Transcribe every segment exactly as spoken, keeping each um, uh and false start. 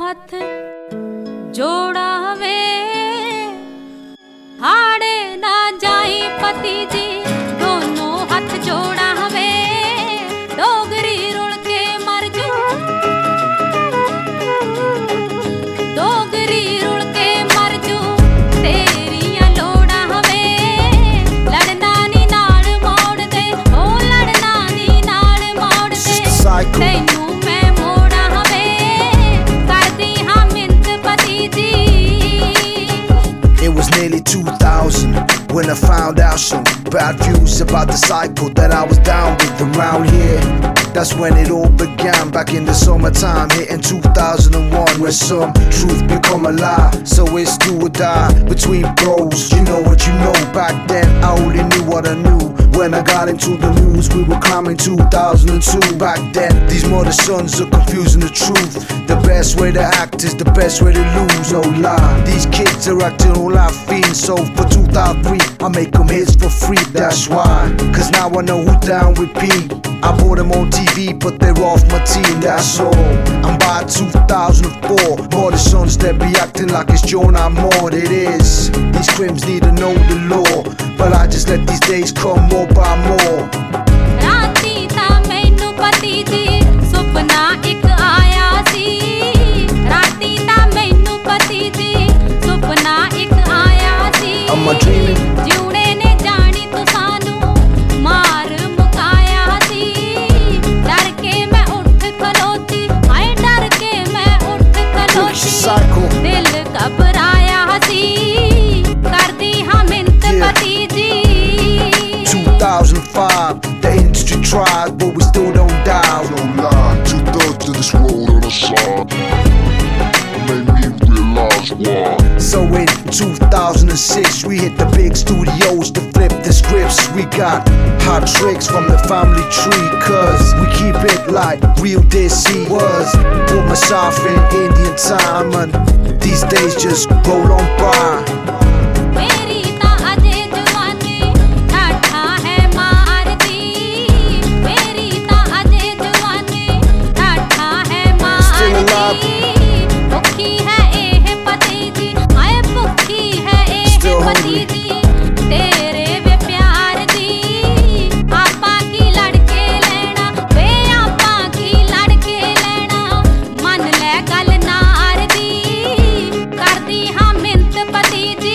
हथ जोड़ा वे हाड़े ना जाई पति जी दोनों हाथ जोड़ा वे डोगरी रुल के मर जू डोगरी रुल के मर जू तेरिया लोड़ा वे लड़ना नी नाल मोड़ दे ओ लड़ना नी नाल मोड़ दे तैनू मैं मोड़ा वे कर दी हाँ मिंत पति जी। It was nearly two thousand when I found out some bad views about the cycle that I was down with around here. That's when it all began, back in the summertime, hitting two thousand one, where some truth become a lie. So it's do or die between bros, you know what you know. Back then I only knew what I knew. When I got into the news, we were climbing two thousand two. Back then, these mother sons are confusing the truth. The best way to act is the best way to lose, no lie. These kids are acting all out fiend, so for two thousand three, I make them hits for free, that's why. Cause now I know who's down with P. I bought them on T V, but they're off my team, that's all. I'm by two thousand four, mother sons that be acting like it's Jonah Moore, it is. These crims need to know the law, but I just let these days come more by more. राती ता मैनू पति जी सुपना एक आया सी राती ता मैनू पति जी सुपना एक आया सी Am I dreaming? जिउणे ने जानी तू सानू मार मुकाया सी डर के मैं उठ खलोती हाय डर के मैं उठ खलोती दिल घबराया सी कर दी हाँ मिंत पति जी। two thousand five, the industry tries, but we still don't die. No lie, two thirds of this world on a side made me realize why. So in two thousand six, we hit the big studios to flip the scripts. We got hot tricks from the family tree, cause we keep it like real Desi was. Put myself in Indian time, and these days just roll on by. मेरी ता अजे जवानी ठाठा है मारती मेरी ता अजे जवानी ठाठा है मारती भुखी है एह पति जी हाय भुखी है एह पति जी तेरे वे प्यार दी आपा की लड़के लेना वे आपा की लड़के लेना मन ले गल नार दी कर दी हाँ मिंत पति जी।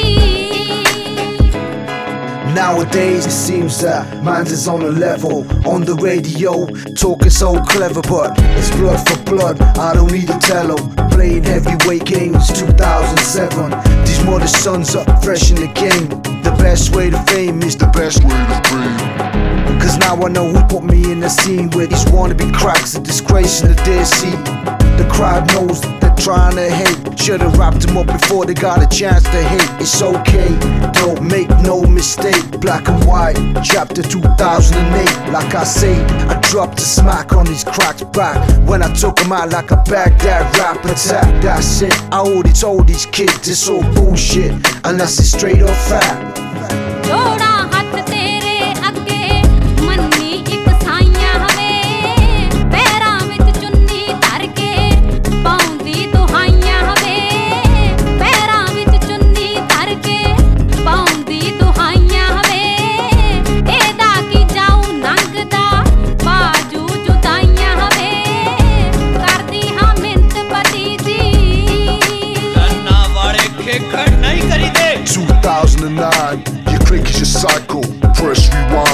Nowadays it seems that man's is on a level. On the radio, talking so clever, but it's blood for blood, I don't need to tell them. Playing heavyweight games, two thousand seven. These mother sons are fresh in the game. The best way to fame is the best way to fame. Cause now I know who put me in the scene where these wannabe cracks, a disgrace in the dead sea. The crowd knows that they're trying to hate. Should've wrapped them up before they got a chance to hate. It's okay, don't make no mistake. Black and white, chapter two thousand eight. Like I say, I dropped a smack on these cracks back when I took them out like a Baghdad rap attack. That's it, I already told these kids it's all bullshit, and that's it straight up fact. जोड़ा हाथ तेरे अगे मन्नी एक साइयां हवे पैरां विच चुन्नी धर के पाउंदी दुहाइयां हवे पैरां विच चुन्नी धर के पाउंदी दुहाइयां हवे एदा की जाऊ नंगदा बाजू जुदाइयां हवे करदी हाँ मिंत पति जी। अन्ना वाले खेखड़ नहीं करी दे two thousand nine, your click is your cycle. Press rewind.